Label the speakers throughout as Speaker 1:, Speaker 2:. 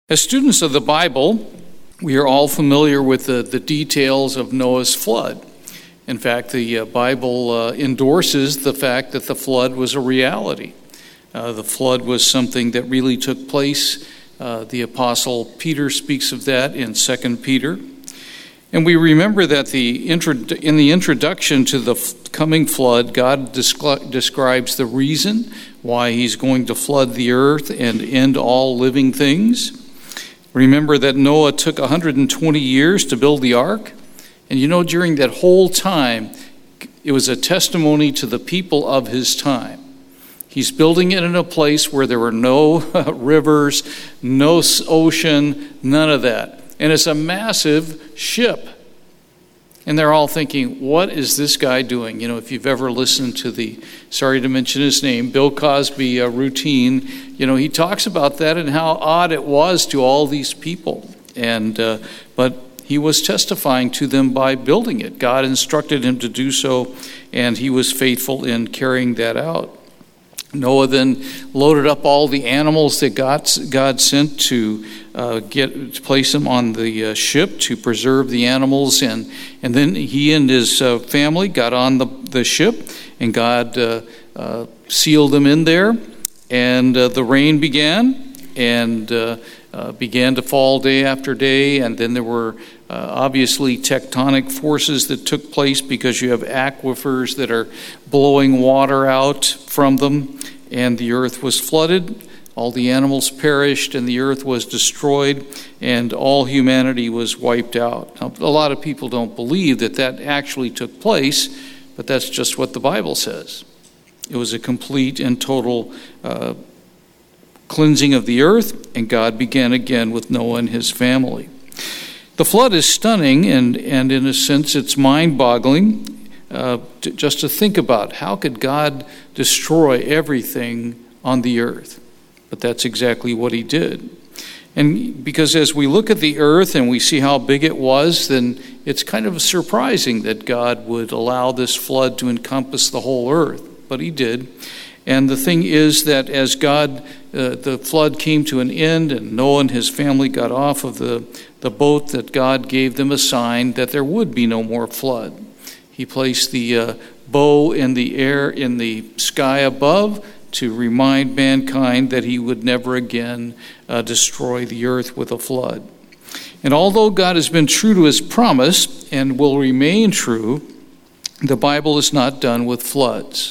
Speaker 1: As students of the Bible, we are all familiar with the details of Noah's flood. In fact, the Bible endorses the fact that the flood was a reality. The flood was something that really took place. The Apostle Peter speaks of that in 2 Peter. And we remember that in the introduction to the coming flood, God describes the reason why he's going to flood the earth and end all living things. Remember that Noah took 120 years to build the ark. And during that whole time, it was a testimony to the people of his time. He's building it in a place where there were no rivers, no ocean, none of that. And it's a massive ship. And they're all thinking, what is this guy doing? If you've ever listened to sorry to mention his name, Bill Cosby routine, he talks about that and how odd it was to all these people. But he was testifying to them by building it. God instructed him to do so, and he was faithful in carrying that out. Noah then loaded up all the animals that God sent to place them on the ship to preserve the animals, and then he and his family got on the ship, and God sealed them in there, and the rain began, and began to fall day after day, and then there were obviously tectonic forces that took place because you have aquifers that are blowing water out from them, and the earth was flooded. All the animals perished, and the earth was destroyed, and all humanity was wiped out. Now, a lot of people don't believe that actually took place, but that's just what the Bible says. It was a complete and total cleansing of the earth, and God began again with Noah and his family. The flood is stunning, and in a sense it's mind-boggling just to think about. How could God destroy everything on the earth? But that's exactly what he did. And because as we look at the earth and we see how big it was, then it's kind of surprising that God would allow this flood to encompass the whole earth. But he did. And the thing is that as the flood came to an end and Noah and his family got off of the boat, that God gave them a sign that there would be no more flood. He placed the bow in the air, in the sky above, to remind mankind that he would never again destroy the earth with a flood. And although God has been true to his promise and will remain true, the Bible is not done with floods.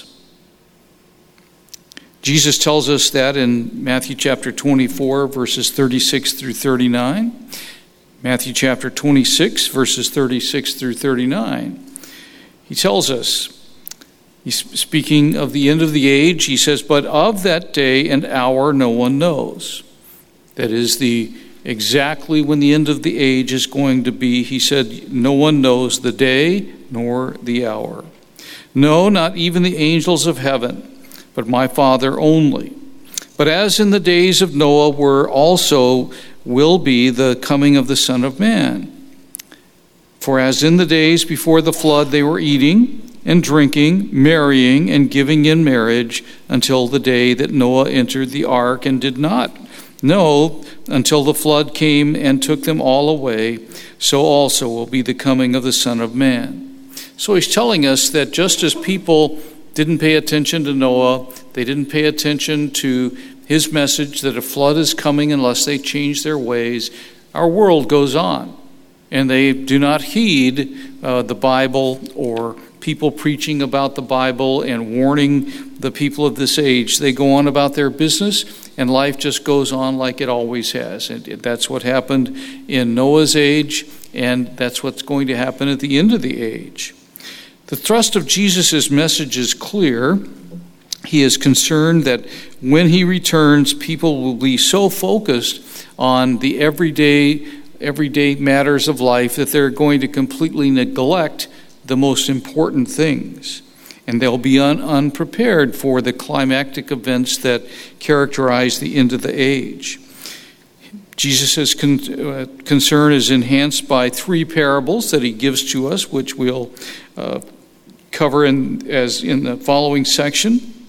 Speaker 1: Jesus tells us that in Matthew chapter 24, verses 36 through 39. Matthew chapter 26, verses 36 through 39. He tells us, he's speaking of the end of the age, he says, "But of that day and hour no one knows." That is exactly when the end of the age is going to be. He said, no one knows the day nor the hour. No, not even the angels of heaven, but my Father only. But as in the days of Noah will be the coming of the Son of Man. For as in the days before the flood they were eating and drinking, marrying, and giving in marriage until the day that Noah entered the ark and did not know until the flood came and took them all away, so also will be the coming of the Son of Man. So he's telling us that just as people didn't pay attention to Noah, they didn't pay attention to his message that a flood is coming unless they change their ways, our world goes on. And they do not heed the Bible or people preaching about the Bible and warning the people of this age. They go on about their business, and life just goes on like it always has. And that's what happened in Noah's age, and that's what's going to happen at the end of the age. The thrust of Jesus' message is clear. He is concerned that when he returns, people will be so focused on the everyday matters of life that they're going to completely neglect the most important things. And they'll be unprepared for the climactic events that characterize the end of the age. Jesus' concern is enhanced by three parables that he gives to us, which we'll cover in the following section.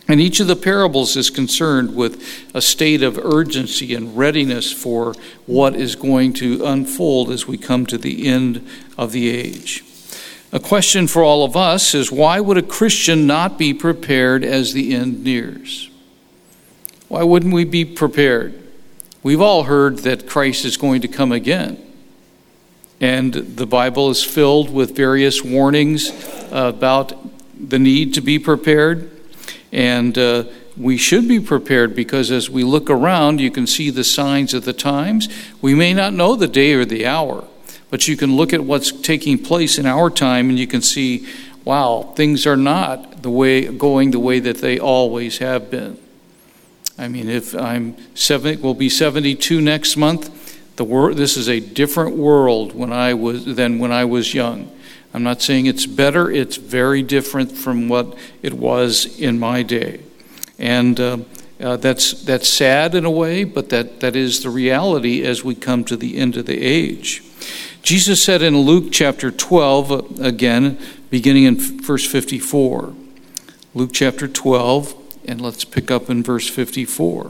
Speaker 1: And each of the parables is concerned with a state of urgency and readiness for what is going to unfold as we come to the end of the age. A question for all of us is, why would a Christian not be prepared as the end nears? Why wouldn't we be prepared? We've all heard that Christ is going to come again. And the Bible is filled with various warnings about the need to be prepared. And we should be prepared, because as we look around, you can see the signs of the times. We may not know the day or the hour, but you can look at what's taking place in our time and you can see, wow, things are not going the way that they always have been. I mean, if we'll be 72 next month. This is a different world than when I was young. I'm not saying it's better. It's very different from what it was in my day. And that's sad in a way, but that is the reality as we come to the end of the age. Jesus said in Luke chapter 12, again, beginning in verse 54. Luke chapter 12, and let's pick up in verse 54.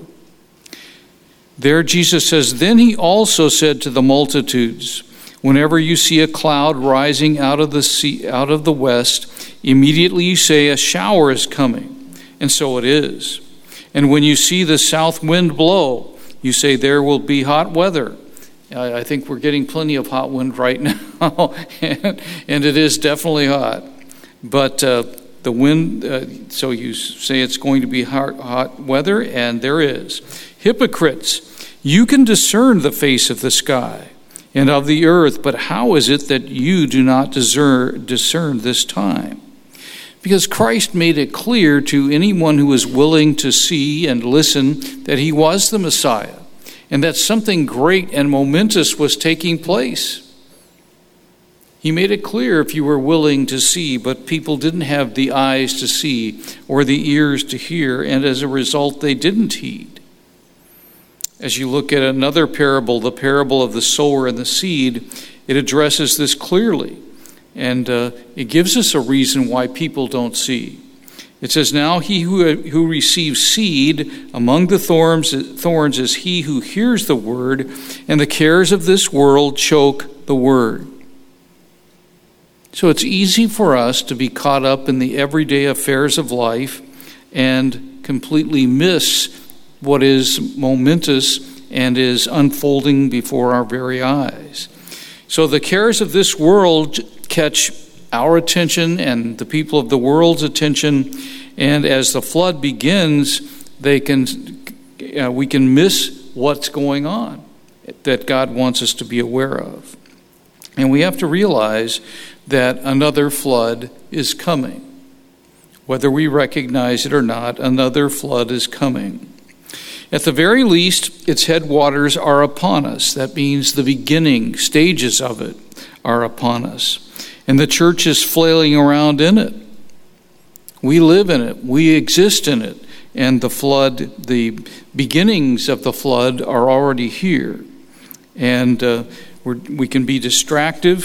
Speaker 1: There Jesus says, "Then he also said to the multitudes, whenever you see a cloud rising out of the west, immediately you say, a shower is coming, and so it is. And when you see the south wind blow, you say, there will be hot weather." I think we're getting plenty of hot wind right now, and it is definitely hot. But the wind, so you say it's going to be hot weather, and there is. "Hypocrites, you can discern the face of the sky and of the earth, but how is it that you do not discern this time?" Because Christ made it clear to anyone who was willing to see and listen that he was the Messiah, and that something great and momentous was taking place. He made it clear if you were willing to see, but people didn't have the eyes to see or the ears to hear, and as a result, they didn't heed. As you look at another parable, the parable of the sower and the seed, it addresses this clearly, and it gives us a reason why people don't see. It says, "Now he who receives seed among the thorns is he who hears the word, and the cares of this world choke the word." So it's easy for us to be caught up in the everyday affairs of life and completely miss what is momentous and is unfolding before our very eyes. So the cares of this world catch our attention and the people of the world's attention, and as the flood begins, we can miss what's going on that God wants us to be aware of. And we have to realize that another flood is coming. Whether we recognize it or not, another flood is coming. At the very least, its headwaters are upon us. That means the beginning stages of it are upon us. And the church is flailing around in it. We live in it. We exist in it. And the beginnings of the flood are already here. And we can be distracted,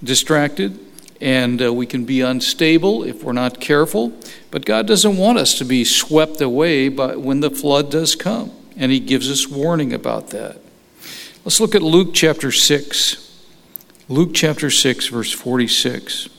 Speaker 1: and we can be unstable if we're not careful. But God doesn't want us to be swept away when the flood does come. And he gives us warning about that. Let's look at Luke chapter 6. Luke chapter 6, verse 46.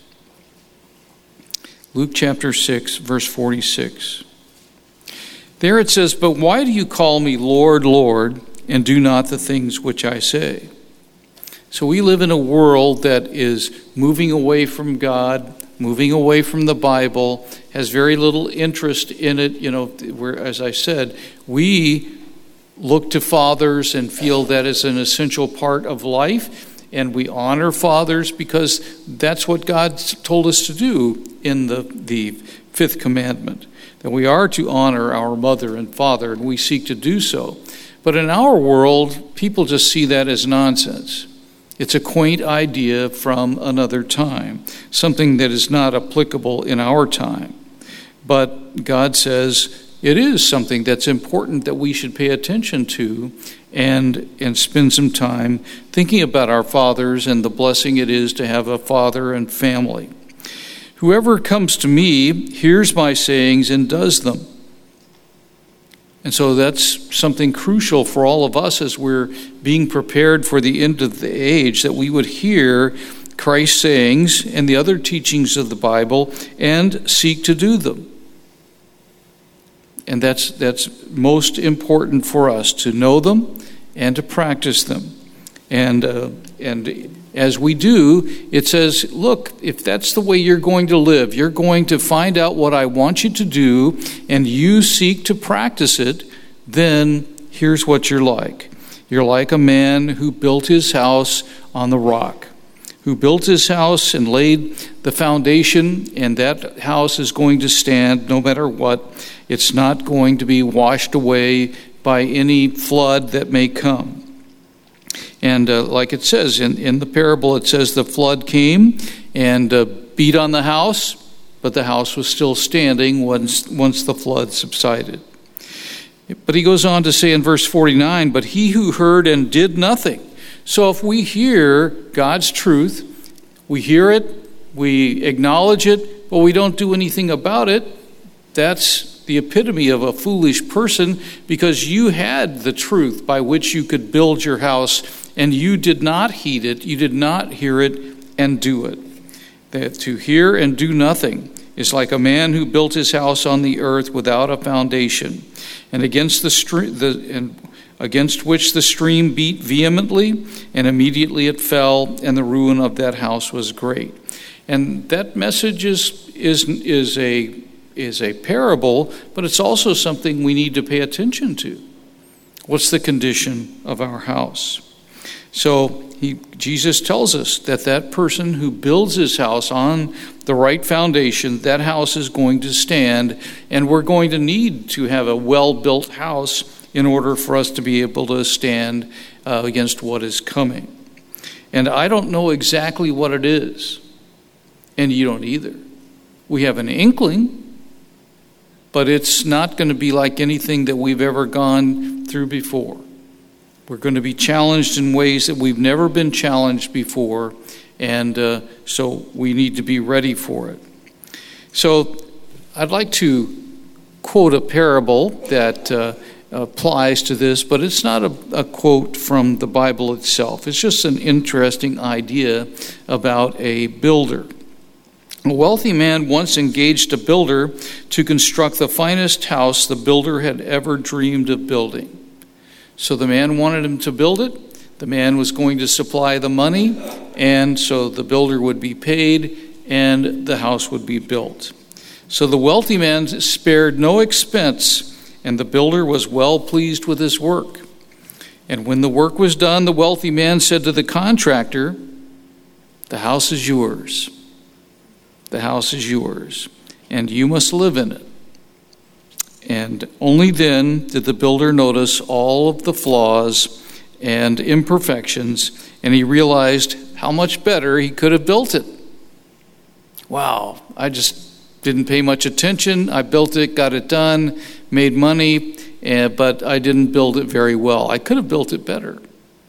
Speaker 1: Luke chapter 6, verse 46. There it says, "But why do you call me Lord, Lord, and do not the things which I say?" So we live in a world that is moving away from God, moving away from the Bible, has very little interest in it. Where, as I said, we look to fathers and feel that is an essential part of life, and we honor fathers because that's what God told us to do in the fifth commandment, that we are to honor our mother and father, and we seek to do so. But in our world, people just see that as nonsense. It's a quaint idea from another time, something that is not applicable in our time. But God says it is something that's important that we should pay attention to and spend some time thinking about our fathers and the blessing it is to have a father and family. "Whoever comes to me hears my sayings and does them. And so that's something crucial for all of us as we're being prepared for the end of the age, that we would hear Christ's sayings and the other teachings of the Bible and seek to do them. And that's most important for us, to know them and to practice them. And as we do, it says, look, if that's the way you're going to live, you're going to find out what I want you to do, and you seek to practice it, then here's what you're like. You're like a man who built his house on the rock, who built his house and laid the foundation, and that house is going to stand no matter what. It's not going to be washed away by any flood that may come. And like it says in the parable, it says the flood came and beat on the house, but the house was still standing once the flood subsided. But he goes on to say in verse 49, but he who heard and did nothing. So if we hear God's truth, we hear it, we acknowledge it, but we don't do anything about it, that's the epitome of a foolish person, because you had the truth by which you could build your house, and you did not heed it, you did not hear it and do it. That to hear and do nothing is like a man who built his house on the earth without a foundation, and against which the stream beat vehemently, and immediately it fell, and the ruin of that house was great. And that message is a parable, but it's also something we need to pay attention to. What's the condition of our house? So Jesus tells us that person who builds his house on the right foundation, that house is going to stand, and we're going to need to have a well-built house in order for us to be able to stand against what is coming. And I don't know exactly what it is, and you don't either. We have an inkling, but it's not going to be like anything that we've ever gone through before. We're going to be challenged in ways that we've never been challenged before, and so we need to be ready for it. So I'd like to quote a parable that applies to this, but it's not a quote from the Bible itself. It's just an interesting idea about a builder. A wealthy man once engaged a builder to construct the finest house the builder had ever dreamed of building. So the man wanted him to build it. The man was going to supply the money, and so the builder would be paid, and the house would be built. So the wealthy man spared no expense, and the builder was well pleased with his work. And when the work was done, the wealthy man said to the contractor, "The house is yours. The house is yours, and you must live in it." And only then did the builder notice all of the flaws and imperfections, and he realized how much better he could have built it. Wow, I just didn't pay much attention. I built it, got it done, made money, but I didn't build it very well. I could have built it better.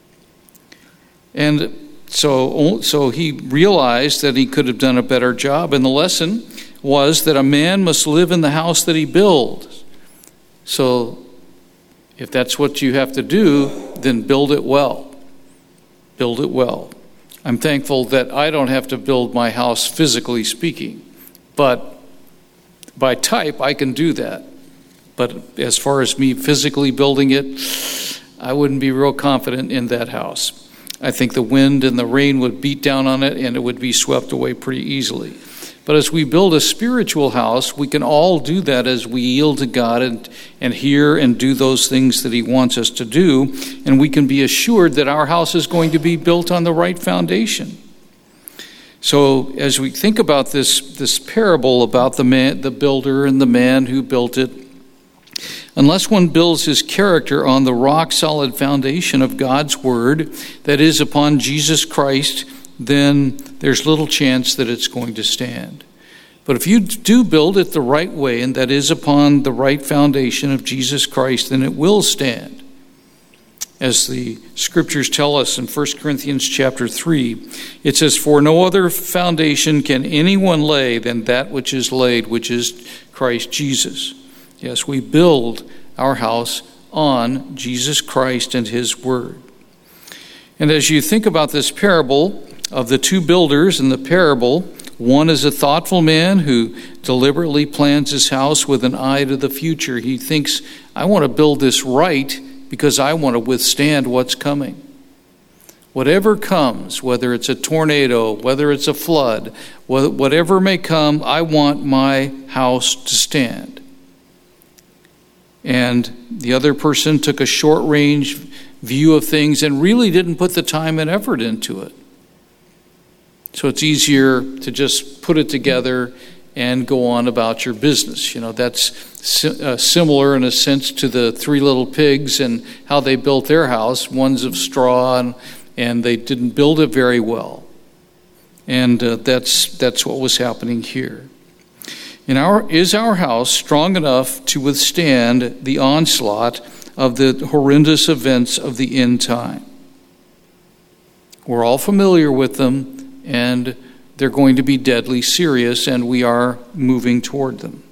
Speaker 1: And so he realized that he could have done a better job, and the lesson was that a man must live in the house that he builds. So if that's what you have to do, then build it well. Build it well. I'm thankful that I don't have to build my house physically speaking, but by type I can do that. But as far as me physically building it, I wouldn't be real confident in that house. I think the wind and the rain would beat down on it and it would be swept away pretty easily. But as we build a spiritual house, we can all do that as we yield to God and hear and do those things that he wants us to do. And we can be assured that our house is going to be built on the right foundation. So as we think about this parable about the builder and the man who built it, unless one builds his character on the rock-solid foundation of God's word, that is, upon Jesus Christ, then there's little chance that it's going to stand. But if you do build it the right way, and that is upon the right foundation of Jesus Christ, then it will stand. As the scriptures tell us in 1 Corinthians chapter 3, it says, "For no other foundation can anyone lay than that which is laid, which is Christ Jesus." Yes, we build our house on Jesus Christ and his word. And as you think about this parable of the two builders in the parable, one is a thoughtful man who deliberately plans his house with an eye to the future. He thinks, I want to build this right because I want to withstand what's coming. Whatever comes, whether it's a tornado, whether it's a flood, whatever may come, I want my house to stand. And the other person took a short-range view of things and really didn't put the time and effort into it. So it's easier to just put it together and go on about your business. That's similar in a sense to the three little pigs and how they built their house. One's of straw and they didn't build it very well. And that's what was happening here. Is our house strong enough to withstand the onslaught of the horrendous events of the end time? We're all familiar with them, and they're going to be deadly serious, and we are moving toward them.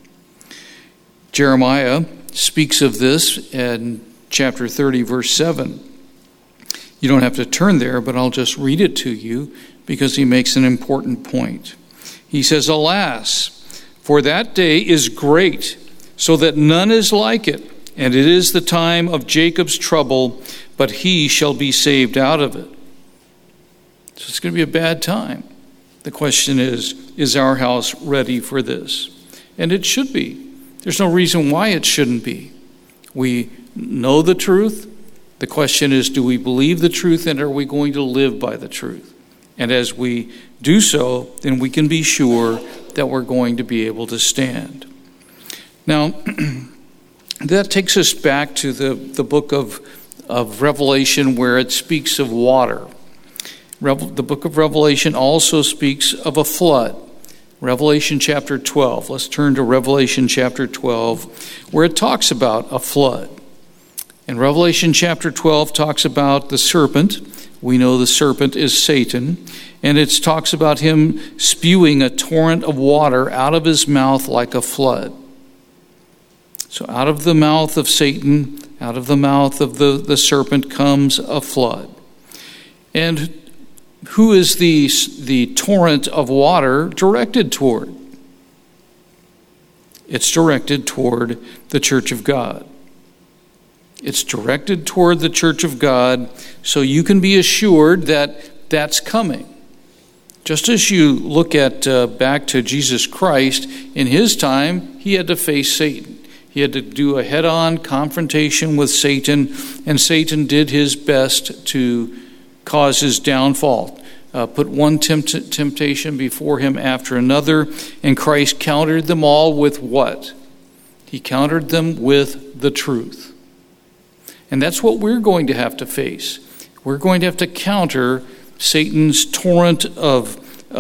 Speaker 1: Jeremiah speaks of this in chapter 30, verse 7. You don't have to turn there, but I'll just read it to you because he makes an important point. He says, Alas, for that day is great, so that none is like it, and it is the time of Jacob's trouble, but he shall be saved out of it. So it's going to be a bad time. The question is our house ready for this? And it should be. There's no reason why it shouldn't be. We know the truth. The question is, do we believe the truth, and are we going to live by the truth? And as we do so, then we can be sure that we're going to be able to stand. Now, that takes us back to the book of Revelation, where it speaks of water. The book of Revelation also speaks of a flood. Revelation chapter 12. Let's turn to Revelation chapter 12, where it talks about a flood. And Revelation chapter 12 talks about the serpent. We know the serpent is Satan. And it talks about him spewing a torrent of water out of his mouth like a flood. So out of the mouth of Satan, out of the mouth of the serpent comes a flood. And who is the torrent of water directed toward? It's directed toward the church of God. It's directed toward the church of God, so you can be assured that that's coming. Just as you look at back to Jesus Christ, in his time, he had to face Satan. He had to do a head-on confrontation with Satan, and Satan did his best to cause his downfall. Put one temptation before him after another, and Christ countered them all with what? He countered them with the truth. And that's what we're going to have to face. We're going to have to counter Satan's torrent of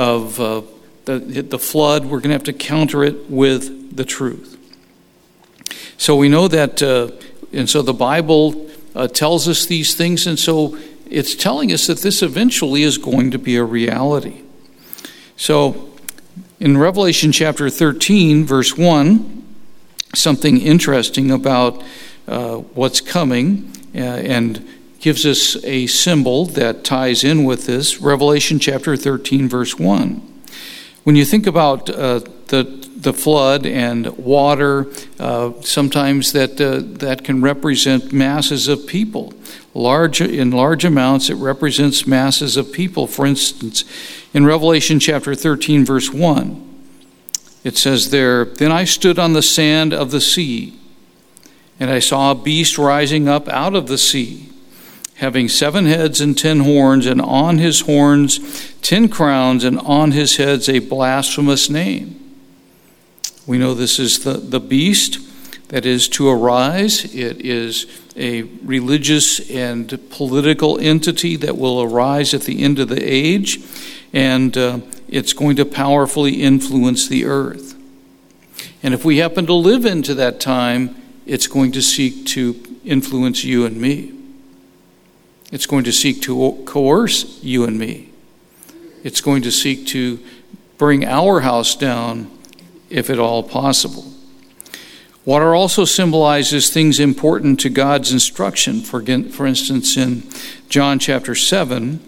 Speaker 1: the flood. We're going to have to counter it with the truth. So we know that, and so the Bible tells us these things, and so it's telling us that this eventually is going to be a reality. So in Revelation chapter 13, verse 1, something interesting about what's coming and gives us a symbol that ties in with this. Revelation chapter 13, verse 1. When you think about the flood and water, sometimes that can represent masses of people. In large amounts, it represents masses of people. For instance, in Revelation chapter 13, verse 1, it says there, Then I stood on the sand of the sea, and I saw a beast rising up out of the sea, having 7 heads and 10 horns, and on his horns 10 crowns, and on his heads a blasphemous name. We know this is the beast that is to arise. It is a religious and political entity that will arise at the end of the age, and it's going to powerfully influence the earth. And if we happen to live into that time, it's going to seek to influence you and me. It's going to seek to coerce you and me. It's going to seek to bring our house down, if at all possible. Water also symbolizes things important to God's instruction. For instance, in John chapter 7,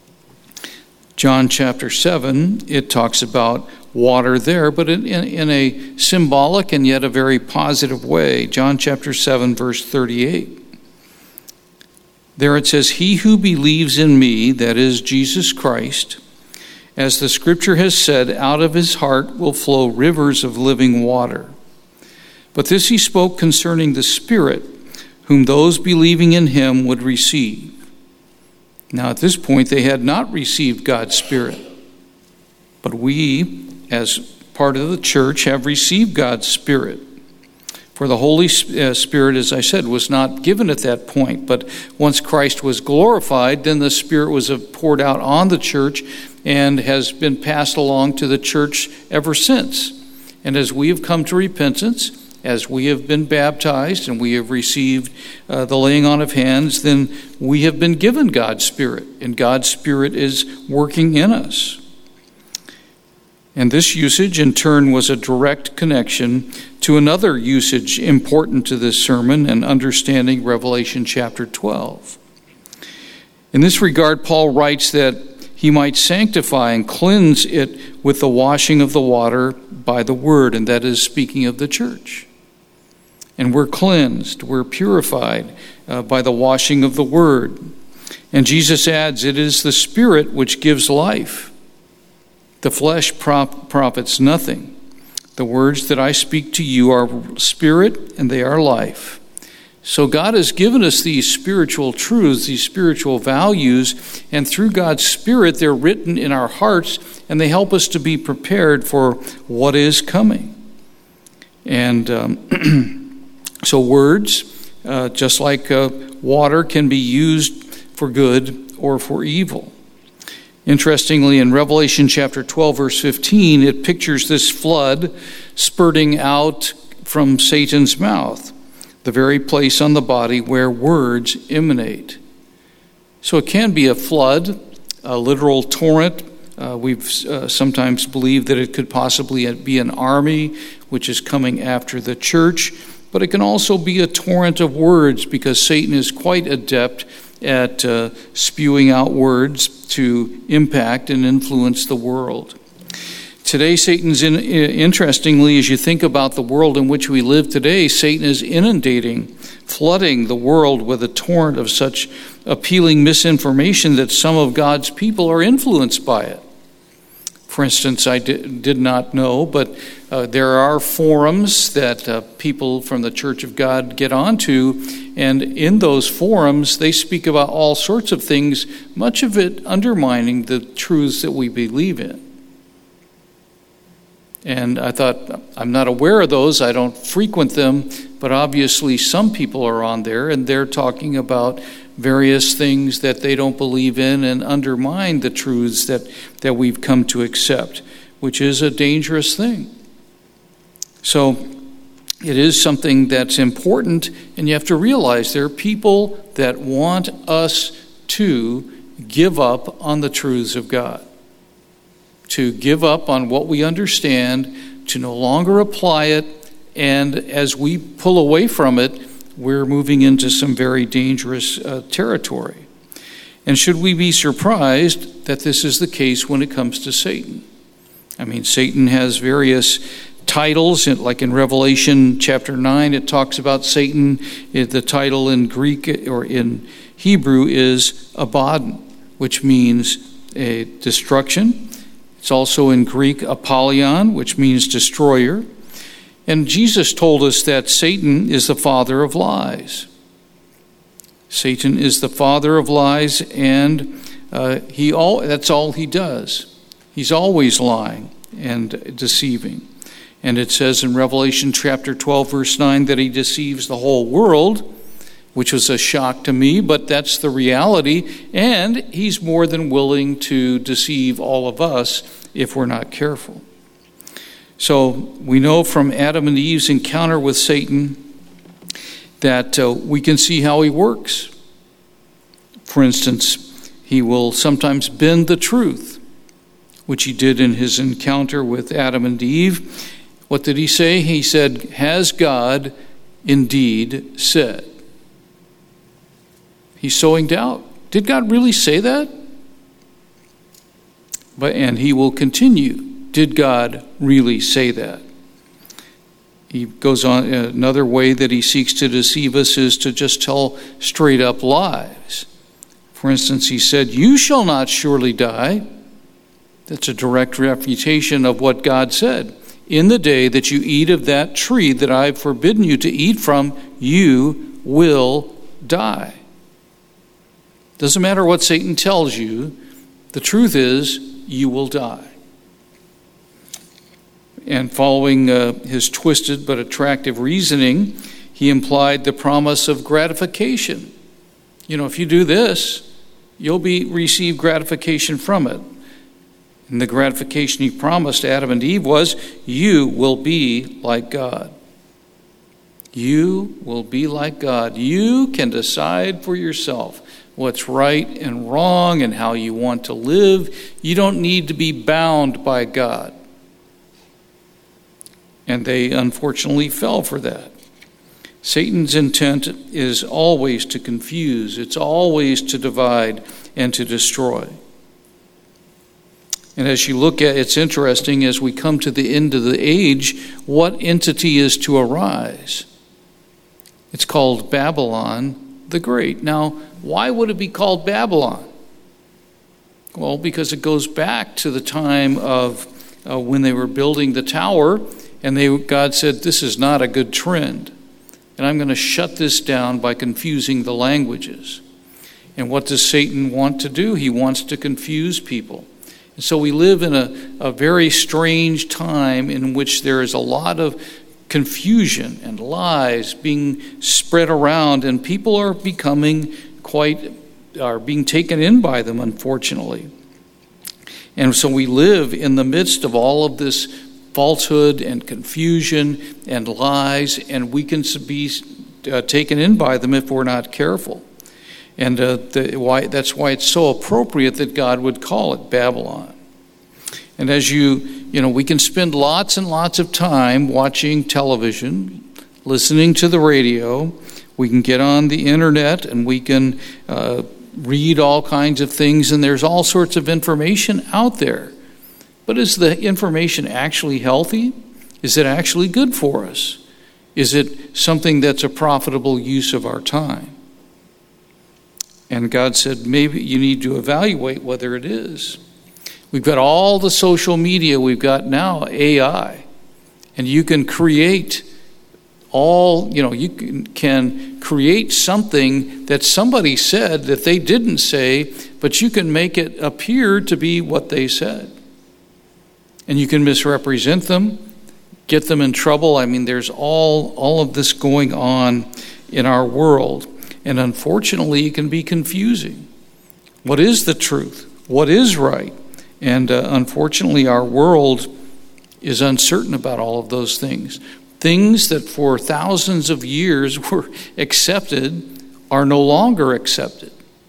Speaker 1: it talks about water there, but in a symbolic and yet a very positive way. John chapter 7, verse 38. There it says, "He who believes in me," that is Jesus Christ, "as the scripture has said, out of his heart will flow rivers of living water. But this he spoke concerning the Spirit, whom those believing in him would receive." Now at this point they had not received God's Spirit. But we, as part of the church, have received God's Spirit. For the Holy Spirit, as I said, was not given at that point. But once Christ was glorified, then the Spirit was poured out on the church and has been passed along to the church ever since. And as we have come to repentance, as we have been baptized and we have received the laying on of hands, then we have been given God's Spirit, and God's Spirit is working in us. And this usage, in turn, was a direct connection to another usage important to this sermon and understanding Revelation chapter 12. In this regard, Paul writes that he might sanctify and cleanse it with the washing of the water by the word, and that is speaking of the church. And we're cleansed, we're purified by the washing of the word. And Jesus adds, "It is the Spirit which gives life. The flesh profits nothing. The words that I speak to you are spirit and they are life." So God has given us these spiritual truths, these spiritual values, and through God's Spirit they're written in our hearts and they help us to be prepared for what is coming. And so words, just like water, can be used for good or for evil. Interestingly, in Revelation chapter 12, verse 15, it pictures this flood spurting out from Satan's mouth, the very place on the body where words emanate. So it can be a flood, a literal torrent. We've sometimes believed that it could possibly be an army which is coming after the church, but it can also be a torrent of words because Satan is quite adept at spewing out words to impact and influence the world. Today, Satan's interestingly, as you think about the world in which we live today, Satan is inundating, flooding the world with a torrent of such appealing misinformation that some of God's people are influenced by it. For instance, I did not know, but there are forums that people from the Church of God get onto, and in those forums, they speak about all sorts of things, much of it undermining the truths that we believe in. And I thought, I'm not aware of those, I don't frequent them, but obviously some people are on there, and they're talking about various things that they don't believe in and undermine the truths that we've come to accept, which is a dangerous thing. So it is something that's important, and you have to realize there are people that want us to give up on the truths of God, to give up on what we understand, to no longer apply it, and as we pull away from it, we're moving into some very dangerous territory. And should we be surprised that this is the case when it comes to Satan? I mean, Satan has various titles, like in Revelation chapter 9, it talks about Satan. The title in Greek or in Hebrew is Abaddon, which means a destruction. It's also in Greek Apollyon, which means destroyer. And Jesus told us that Satan is the father of lies. Satan is the father of lies, and that's all he does. He's always lying and deceiving. And it says in Revelation chapter 12, verse 9, that he deceives the whole world, which was a shock to me, but that's the reality. And he's more than willing to deceive all of us if we're not careful. So we know from Adam and Eve's encounter with Satan that we can see how he works. For instance, he will sometimes bend the truth, which he did in his encounter with Adam and Eve, What did he say? He said, has God indeed said? He's sowing doubt. Did God really say that? And he will continue. Did God really say that? He goes on, another way that he seeks to deceive us is to just tell straight up lies. For instance, he said, you shall not surely die. That's a direct refutation of what God said. In the day that you eat of that tree that I've forbidden you to eat from, you will die. Doesn't matter what Satan tells you, the truth is you will die. And following his twisted but attractive reasoning, he implied the promise of gratification. If you do this, you'll receive gratification from it. And the gratification he promised Adam and Eve was, you will be like God. You will be like God. You can decide for yourself what's right and wrong and how you want to live. You don't need to be bound by God. And they unfortunately fell for that. Satan's intent is always to confuse. It's always to divide and to destroy. And as you look at, it's interesting, as we come to the end of the age, what entity is to arise? It's called Babylon the Great. Now, why would it be called Babylon? Well, because it goes back to the time of when they were building the tower, and God said, this is not a good trend. And I'm going to shut this down by confusing the languages. And what does Satan want to do? He wants to confuse people. And so we live in a very strange time in which there is a lot of confusion and lies being spread around, and people are being taken in by them, unfortunately. And so we live in the midst of all of this falsehood and confusion and lies, and we can be taken in by them if we're not careful. And that's why it's so appropriate that God would call it Babylon. And as we can spend lots and lots of time watching television, listening to the radio. We can get on the internet and we can read all kinds of things, and there's all sorts of information out there. But is the information actually healthy? Is it actually good for us? Is it something that's a profitable use of our time? And God said, maybe you need to evaluate whether it is. We've got all the social media. We've got now AI. And you can create you can create something that somebody said that they didn't say, but you can make it appear to be what they said. And you can misrepresent them, get them in trouble. I mean, there's all of this going on in our world. And unfortunately, it can be confusing. What is the truth? What is right? And unfortunately, our world is uncertain about all of those things. Things that for thousands of years were accepted are no longer accepted.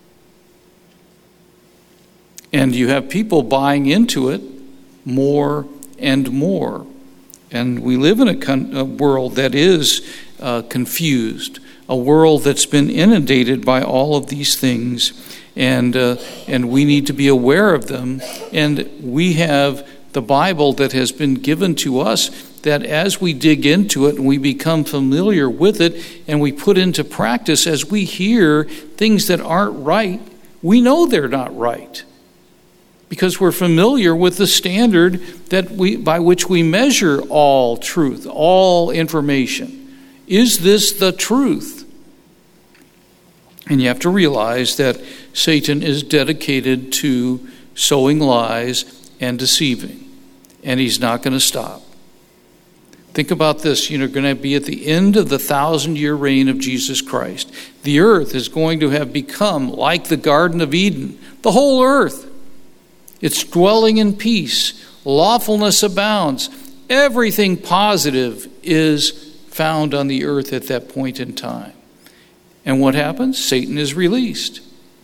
Speaker 1: And you have people buying into it more and more. And we live in a world that is confused, a world that's been inundated by all of these things, and we need to be aware of them. And we have the Bible that has been given to us, that as we dig into it and we become familiar with it and we put into practice, as we hear things that aren't right, we know they're not right, because we're familiar with the standard by which we measure all truth, all information. Is this the truth? And you have to realize that Satan is dedicated to sowing lies and deceiving, and he's not going to stop. Think about this. You're going to be at the end of the 1,000-year reign of Jesus Christ. The earth is going to have become like the Garden of Eden. The whole earth. It's dwelling in peace. Lawfulness abounds. Everything positive is found on the earth at that point in time. And what happens? Satan is released.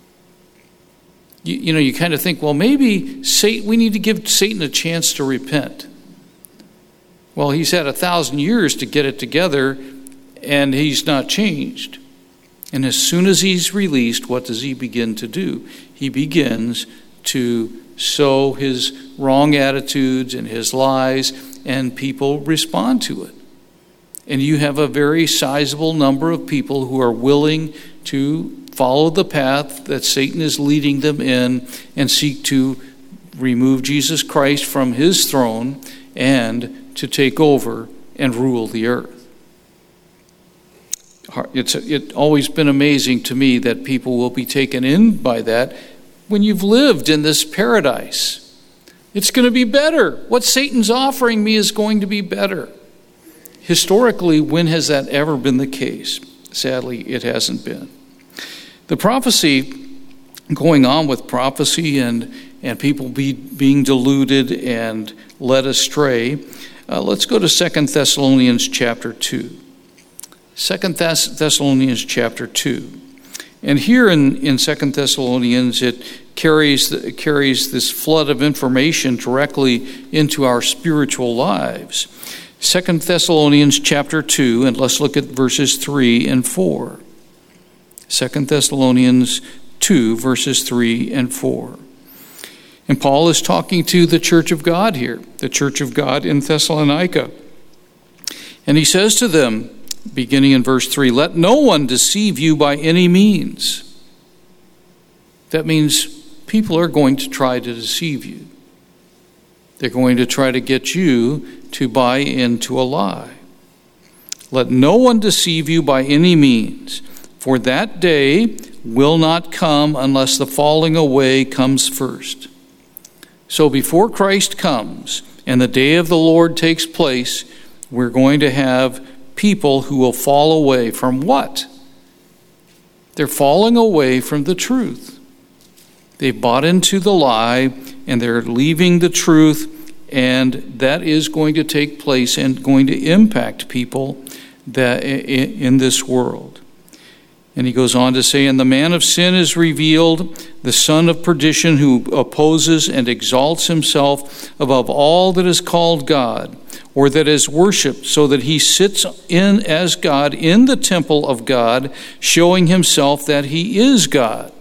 Speaker 1: You kind of think, well, maybe we need to give Satan a chance to repent. Well, he's had 1,000 years to get it together, and he's not changed. And as soon as he's released, what does he begin to do? He begins to sow his wrong attitudes and his lies, and people respond to it. And you have a very sizable number of people who are willing to follow the path that Satan is leading them in and seek to remove Jesus Christ from his throne and to take over and rule the earth. It's always been amazing to me that people will be taken in by that when you've lived in this paradise. It's going to be better. What Satan's offering me is going to be better. Historically, when has that ever been the case? Sadly, it hasn't been. The prophecy, going on with prophecy and people being deluded and led astray, let's go to 2 Thessalonians chapter 2. 2 Thessalonians chapter 2. And here in 2 Thessalonians, it carries this flood of information directly into our spiritual lives. 2 Thessalonians chapter 2, and let's look at verses 3 and 4. 2 Thessalonians 2, verses 3 and 4. And Paul is talking to the church of God here, the church of God in Thessalonica. And he says to them, beginning in verse 3, "Let no one deceive you by any means." That means people are going to try to deceive you. They're going to try to get you to buy into a lie. "Let no one deceive you by any means, for that day will not come unless the falling away comes first." So before Christ comes and the day of the Lord takes place, we're going to have people who will fall away from what? They're falling away from the truth. They've bought into the lie and they're leaving the truth, and that is going to take place and going to impact people that in this world. And he goes on to say, "And the man of sin is revealed, the son of perdition, who opposes and exalts himself above all that is called God, or that is worshipped, so that he sits in as God in the temple of God, showing himself that he is God."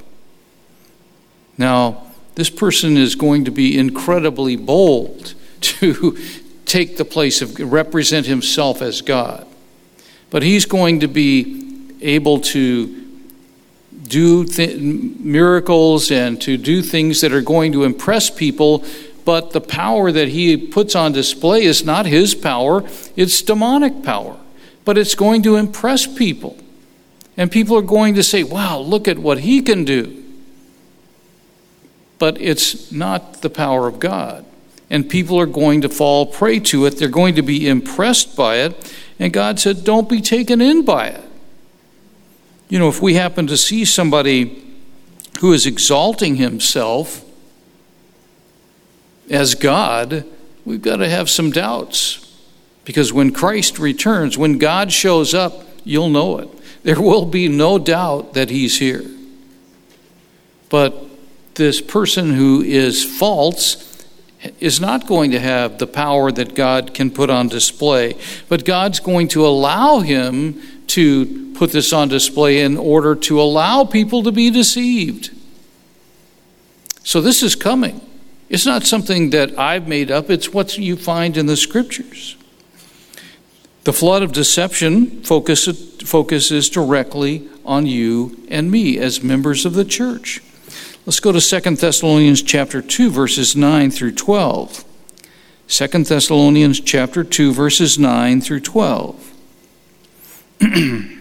Speaker 1: Now, this person is going to be incredibly bold to take the place of represent himself as God. But he's going to be able to do miracles and to do things that are going to impress people, but the power that he puts on display is not his power, it's demonic power. But it's going to impress people. And people are going to say, "Wow, look at what he can do." But it's not the power of God. And people are going to fall prey to it. They're going to be impressed by it. And God said, don't be taken in by it. You know, if we happen to see somebody who is exalting himself as God, we've got to have some doubts. Because when Christ returns, when God shows up, you'll know it. There will be no doubt that he's here. But this person who is false is not going to have the power that God can put on display. But God's going to allow him to put this on display in order to allow people to be deceived. So this is coming. It's not something that I've made up. It's what you find in the scriptures. The flood of deception focuses directly on you and me as members of the church. Let's go to 2 Thessalonians chapter 2, verses 9 through 12. 2 Thessalonians chapter 2, verses 9 through 12. And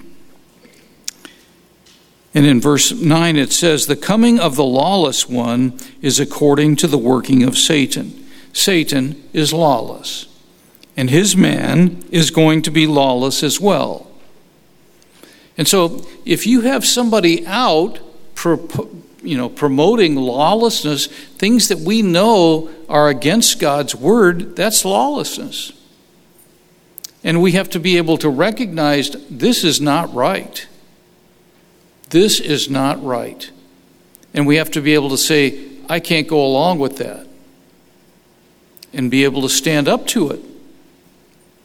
Speaker 1: in verse 9 it says, "The coming of the lawless one is according to the working of Satan." Satan is lawless, and his man is going to be lawless as well. And so if you have somebody out promoting lawlessness, things that we know are against God's word, that's lawlessness. And we have to be able to recognize this is not right. This is not right. And we have to be able to say, I can't go along with that. And be able to stand up to it.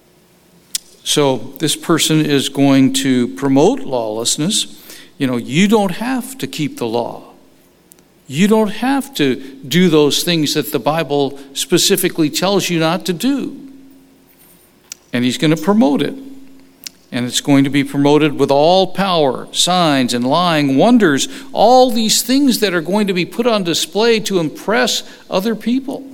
Speaker 1: So this person is going to promote lawlessness. You don't have to keep the law. You don't have to do those things that the Bible specifically tells you not to do. And he's going to promote it. And it's going to be promoted with all power, signs and lying, wonders, all these things that are going to be put on display to impress other people.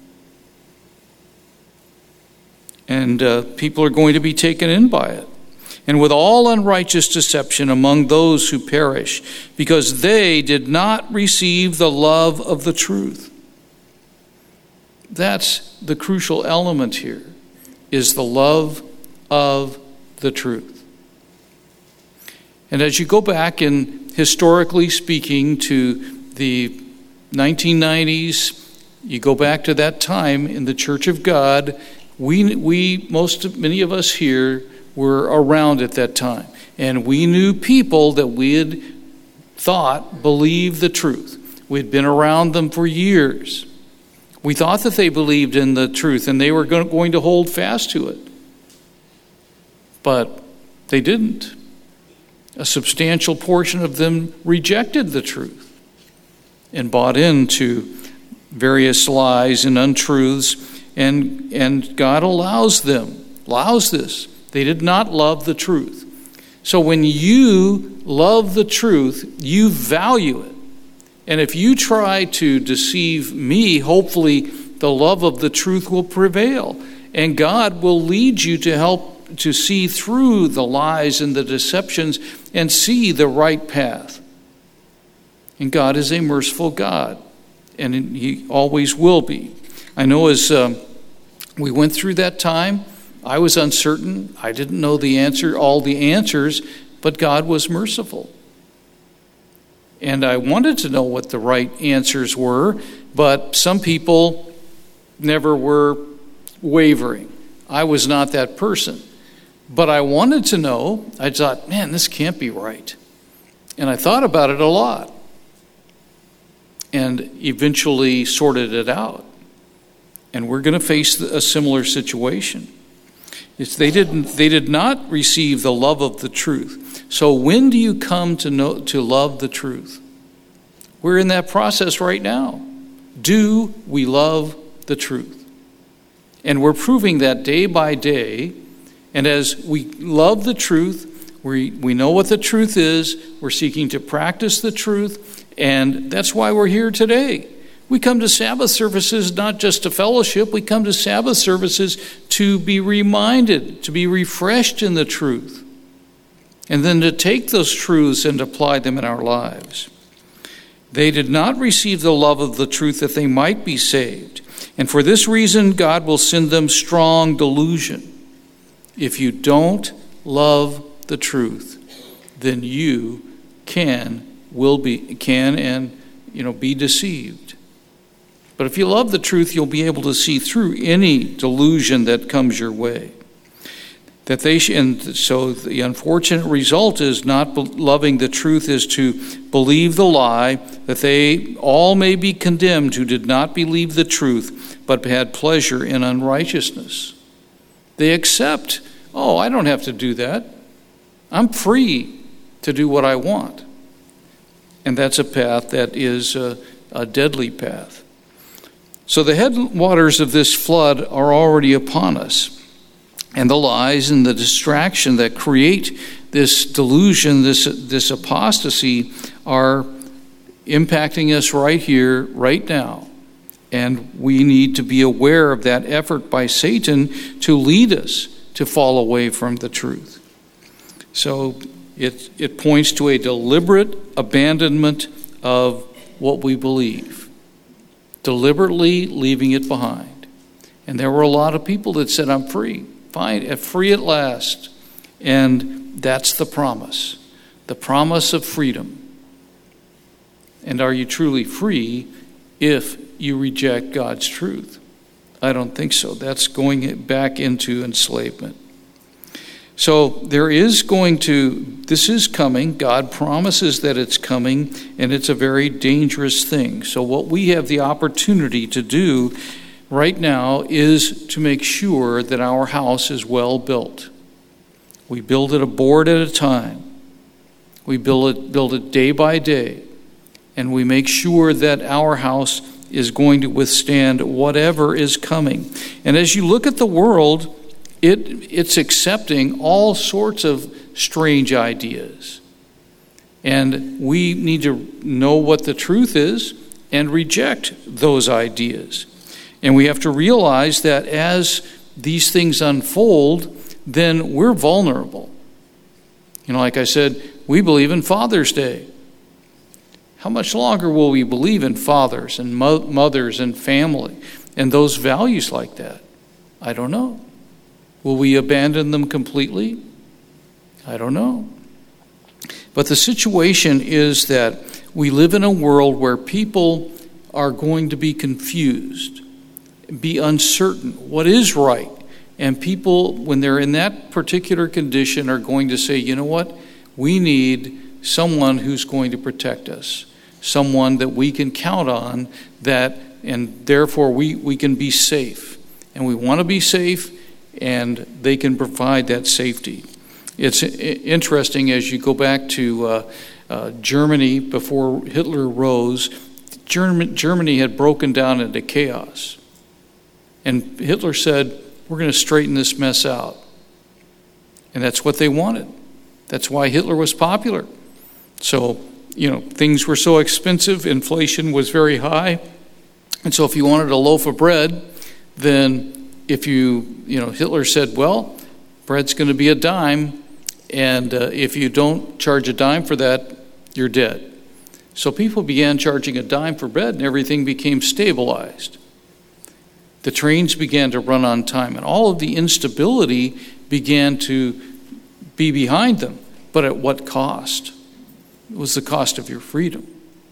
Speaker 1: And people are going to be taken in by it. And with all unrighteous deception among those who perish, because they did not receive the love of the truth. That's the crucial element here, is the love of the truth. And as you go back in, historically speaking, to the 1990s, you go back to that time in the Church of God, many of us here were around at that time. And we knew people that we had thought believed the truth. We'd been around them for years. We thought that they believed in the truth and they were going to hold fast to it. But they didn't. A substantial portion of them rejected the truth and bought into various lies and untruths, and God allows this. They did not love the truth. So when you love the truth, you value it. And if you try to deceive me, hopefully the love of the truth will prevail. And God will lead you to help to see through the lies and the deceptions and see the right path. And God is a merciful God. And he always will be. I know as we went through that time, I was uncertain. I didn't know all the answers, but God was merciful. And I wanted to know what the right answers were, but some people never were wavering. I was not that person. But I wanted to know. I thought, man, this can't be right. And I thought about it a lot. And eventually sorted it out. And we're going to face a similar situation. They did not receive the love of the truth. So when do you come to love the truth? We're in that process right now. Do we love the truth? And we're proving that day by day. And as we love the truth, we know what the truth is. We're seeking to practice the truth. And that's why we're here today. We come to Sabbath services not just to fellowship. We come to Sabbath services to be reminded, to be refreshed in the truth, and then to take those truths and apply them in our lives. They did not receive the love of the truth that they might be saved. And for this reason, God will send them strong delusion. If you don't love the truth, then you can be deceived. But if you love the truth, you'll be able to see through any delusion that comes your way. So the unfortunate result is not loving the truth is to believe the lie, that they all may be condemned who did not believe the truth, but had pleasure in unrighteousness. They accept, I don't have to do that. I'm free to do what I want. And that's a path that is a deadly path. So the headwaters of this flood are already upon us. And the lies and the distraction that create this delusion, this apostasy, are impacting us right here, right now. And we need to be aware of that effort by Satan to lead us to fall away from the truth. So it points to a deliberate abandonment of what we believe. Deliberately leaving it behind. And there were a lot of people that said, I'm free. Fine, free at last. And that's the promise of freedom. And are you truly free if you reject God's truth? I don't think so. That's going back into enslavement. So this is coming. God promises that it's coming, and it's a very dangerous thing. So what we have the opportunity to do right now is to make sure that our house is well built. We build it a board at a time. We build it day by day. And we make sure that our house is going to withstand whatever is coming. And as you look at the world, it's accepting all sorts of strange ideas. And we need to know what the truth is and reject those ideas. And we have to realize that as these things unfold, then we're vulnerable. Like I said, we believe in Father's Day. How much longer will we believe in fathers and mothers and family and those values like that? I don't know. Will we abandon them completely? I don't know. But the situation is that we live in a world where people are going to be confused, be uncertain what is right. And people, when they're in that particular condition, are going to say, you know what? We need someone who's going to protect us, someone that we can count on, and therefore we can be safe. And we want to be safe, and they can provide that safety. It's interesting as you go back to Germany before Hitler rose. Germany had broken down into chaos. And Hitler said, we're going to straighten this mess out. And that's what they wanted. That's why Hitler was popular. So, things were so expensive, inflation was very high. And so if you wanted a loaf of bread, then Hitler said, well, bread's going to be a dime. And if you don't charge a dime for that, you're dead. So people began charging a dime for bread, and everything became stabilized. The trains began to run on time, and all of the instability began to be behind them. But at what cost? It was the cost of your freedom.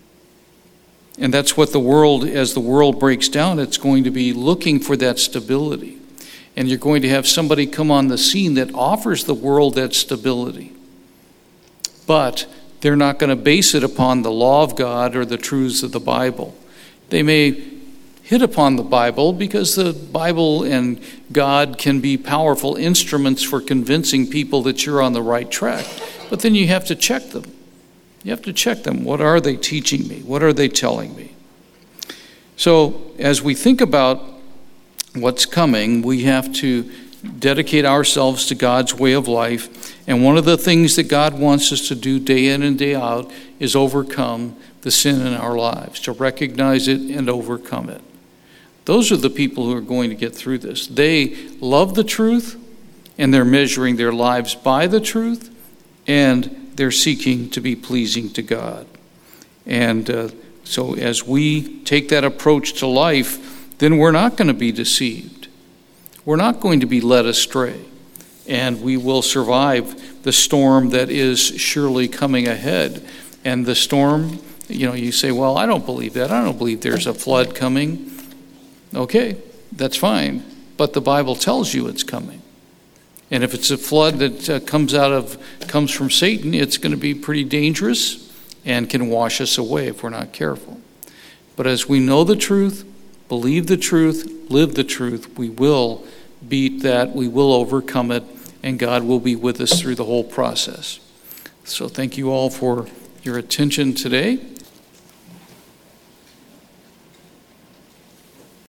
Speaker 1: And that's what the world, as the world breaks down, it's going to be looking for that stability. And you're going to have somebody come on the scene that offers the world that stability. But they're not going to base it upon the law of God or the truths of the Bible. They may hit upon the Bible because the Bible and God can be powerful instruments for convincing people that you're on the right track. But then you have to check them. You have to check them. What are they teaching me? What are they telling me? So as we think about what's coming, we have to dedicate ourselves to God's way of life. And one of the things that God wants us to do day in and day out is overcome the sin in our lives, to recognize it and overcome it. Those are the people who are going to get through this. They love the truth, and they're measuring their lives by the truth, and they're seeking to be pleasing to God. And so as we take that approach to life, then we're not going to be deceived. We're not going to be led astray. And we will survive the storm that is surely coming ahead. And the storm, you say, well, I don't believe that. I don't believe there's a flood coming. Okay, that's fine. But the Bible tells you it's coming. And if it's a flood that comes from Satan, it's going to be pretty dangerous and can wash us away if we're not careful. But as we know the truth, believe the truth, live the truth, we will beat that, we will overcome it, and God will be with us through the whole process. So thank you all for your attention today.